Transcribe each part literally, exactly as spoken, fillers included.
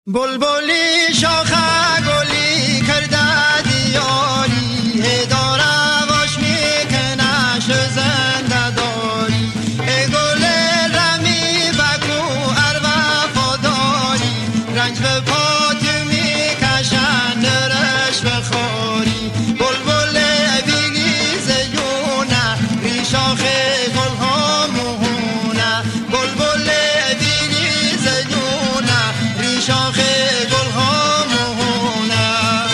بلبلی شاخه گلی کرده دیاری، هداره واش میکنه زنده داری. ای گل رمی بکو ار وفاداری، رنج به پات میکشن درش بخوری. بلبل بینی زیونه ری شاخه گل ها مهونه، بلبل بینی زیونه ری شاخه گل ها مهونه.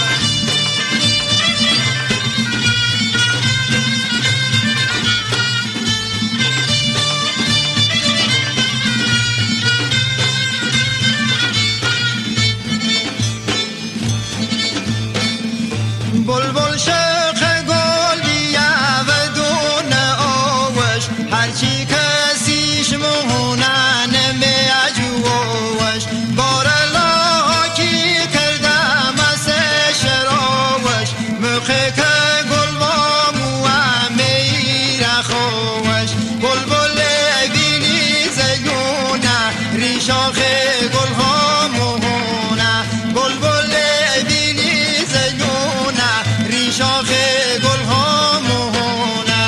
بلبل شاخ گل بیا و دون آوش، هرچی کسیش مهونه نمیجوش. بار لاکی کرده مسه شراوش، مخه که گل و موه میره خوش. بلبل بینی زیونه ری شاخ گل ها مهونه، بلبل بینی زیونه ری شاخ گل ها مهونه.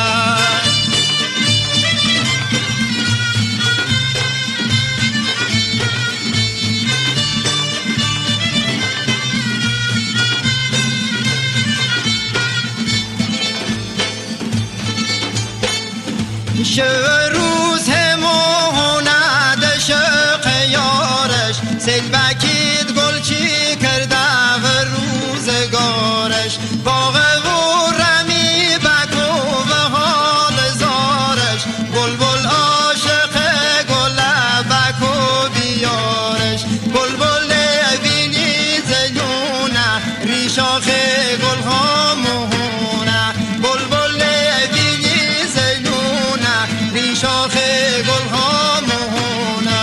شب روز همونه دشق یارش، سیل بکید گل چی کرده و روزگارش. باغ و رمی بکو و حال زارش، بلبل عاشق گل بکو بیارش. بلبل بینی زیونه ری شاخ گل ها مهونه، بلبل بینی زیونه ری شاخ گل ها مهونه.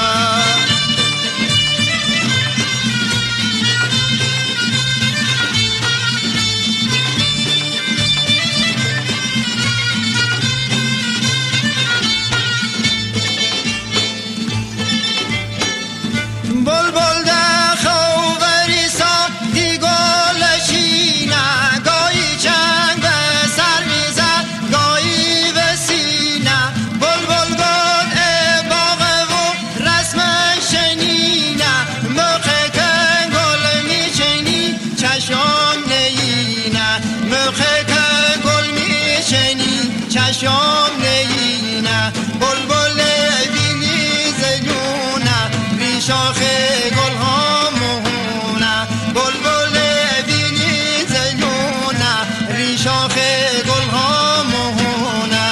بلبل ده خوبری سا دی گلشینه، گاهی چنگ به سر میزد گاهی به سینه. بلبل گل ای باغ و رسم شنینه، مخه که گل میچنی چشم نینه، مخه که گل میچنی چشم نینه. بلبل بینی زیونه ری شاخ گل ها مهونه، بلبل بینی زیونه ری شاخ گل ها مهونه.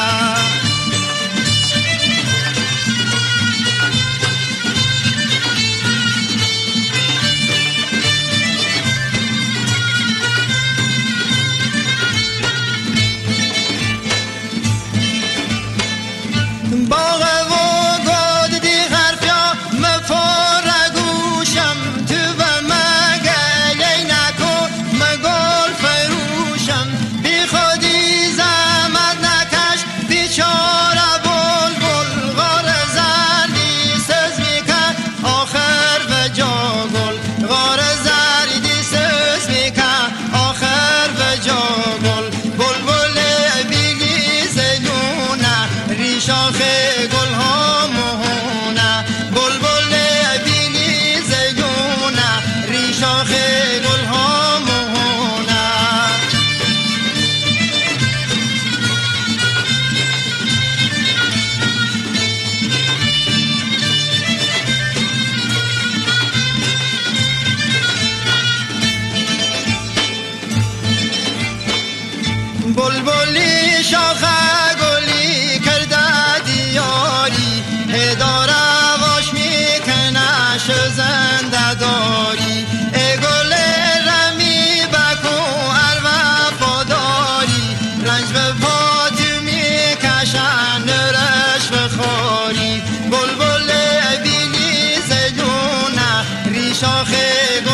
باغ و گود دی حرفیا مفارگوشم، تو و مگلی نکو مگل فروشم. بی خودی زحمت نکش بیچاره بلبل، غار زردی سز میکن آخر و جا گل، غار زردی سز میکن آخر و جا گل. بلبل بینی زیونه ری شاخ گل ها مهونه، بلبل بینی زیونه ری شاخ گل ها مهونه. بلبلی شاخه گلی کرده دیاری، هداره واش میکنه زنده داری. ای گل رمی بکو ار وفاداری، رنج به پات میکشن رش بخوری. بلبل بینی زیونه ری شاخ گل